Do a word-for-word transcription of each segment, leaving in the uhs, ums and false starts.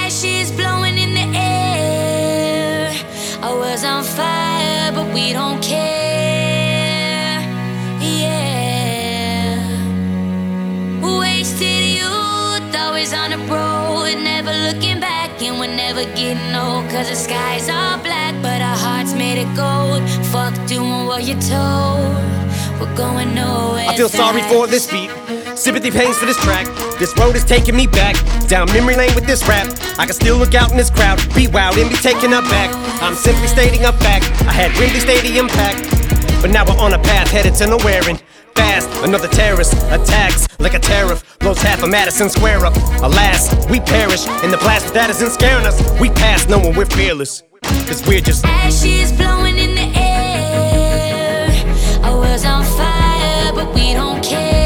Ashes blowing in the air. I was on fire, but we don't care. Yeah. Wasted youth, always on the road, never looking back, and we're never getting old. Cause the skies are black, but our hearts made of gold. Fuck doing what you're told. We're going nowhere. I feel sorry for this beat, sympathy pains for this track. This road is taking me back, down memory lane with this rap. I can still look out in this crowd, be wild and be taken aback. I'm simply stating a fact, I had Wembley Stadium packed, but now we're on a path headed to nowhere and fast. Another terrorist attacks like a tariff, blows half of Madison Square up. Alas, we perish, and the blast of that isn't scaring us. We pass knowing we're fearless, cause we're just ashes blowing in the air. I was on fire, but we don't care.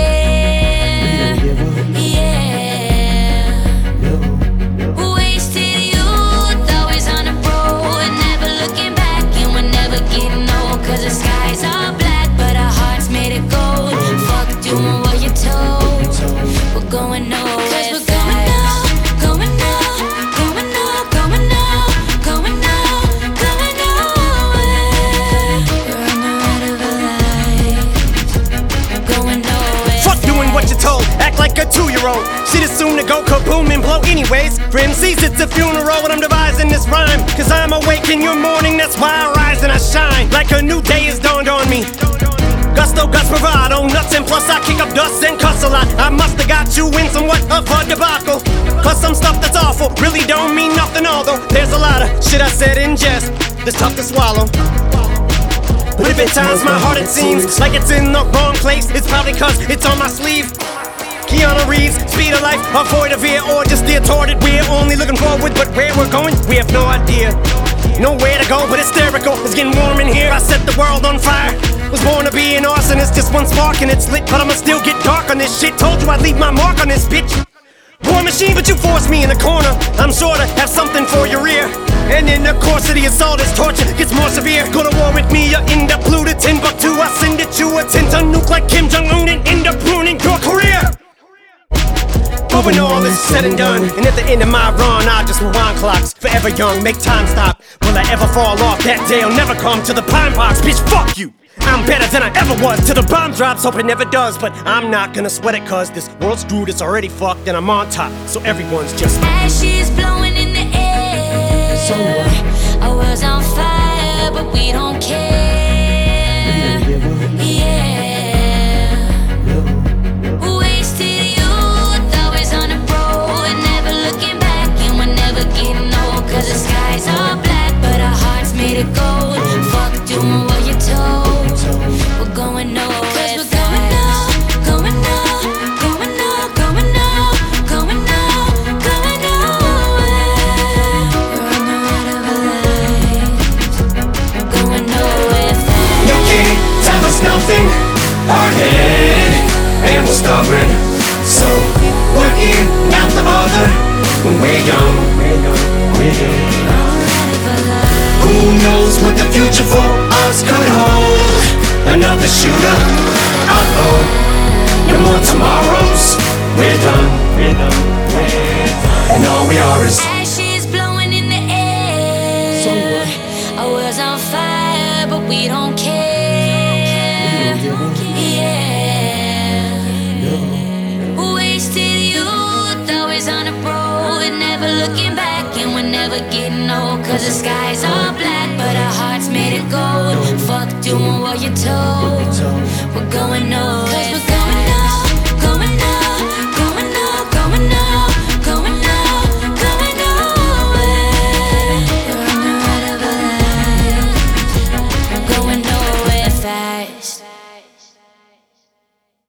Cause the skies are black, but our hearts made of gold. Fuck doing what you're told. We're going nowhere. Cause we're going now, going now, going now, going now, going now, going nowhere. We're on the ride of our lives. We're going nowhere. Fuck doing what you're told, act like a two-year-old. Shit is soon to go kaboom and blow anyways. For M Cs it's a funeral when I'm devising this rhyme. Cause I'm awake in your morning, that's why I rise and I shine. Like a new day has dawned on me. Gusto, Gus, bravado, nuts, and plus I kick up dust and cuss a lot. I musta got you in somewhat of a debacle. Plus some stuff that's awful, really don't mean nothing. Although there's a lot of shit I said in jest that's tough to swallow. But if at times my heart it seems like it's in the wrong place, it's probably cause it's on my sleeve. Keanu Reeves, speed of life, avoid a veer, or just steer toward it. We're only looking forward, but where we're going, we have no idea. Nowhere to go, but hysterical. It's getting warm in here. I set the world on fire. Was born to be an arsonist. Just one spark and it's lit, but I'ma still get dark on this shit. Told you I'd leave my mark on this bitch. War machine, but you forced me in a corner. I'm sure to have something for your ear. And in the course of the assault, this torture gets more severe. Go to war with me, you end up looted Timbuktu. I send it you a ten ton nuke like Kim Jong-un and end up ruining your career. But when all is said and done, and at the end of my run, I just rewind clocks. Forever young, make time stop. Will I ever fall off? That day I'll never come to the pine box. Bitch, fuck you! I'm better than I ever was. Till the bomb drops, hope it never does. But I'm not gonna sweat it, cause this world's screwed, it's already fucked, and I'm on top. So everyone's just ashes blowing in the air. So what? I was on fire, but we don't care. Yeah. Cause the skies are black, but our hearts made of gold. Fuck doing what you're told. We're going nowhere. Cause we're going now, going now, going now, going now, going now, going nowhere. We're on the ride of our lives. We're going nowhere fast. You can't tell us nothing. Hard-headed and we're stubborn, so we're in, not the other. When we're young, we're young. Who knows what the future for us could hold? Another shooter, uh-oh. No more tomorrows. We're done, we're done, we're done. And all we are is ashes blowing in the air. So what? I was on fire, but we don't care. Yeah. Wasted youth, always on the road, never looking back. And we're never getting old. Cause the skies are black, but our hearts made of gold. Fuck doing what you're told. We're going nowhere.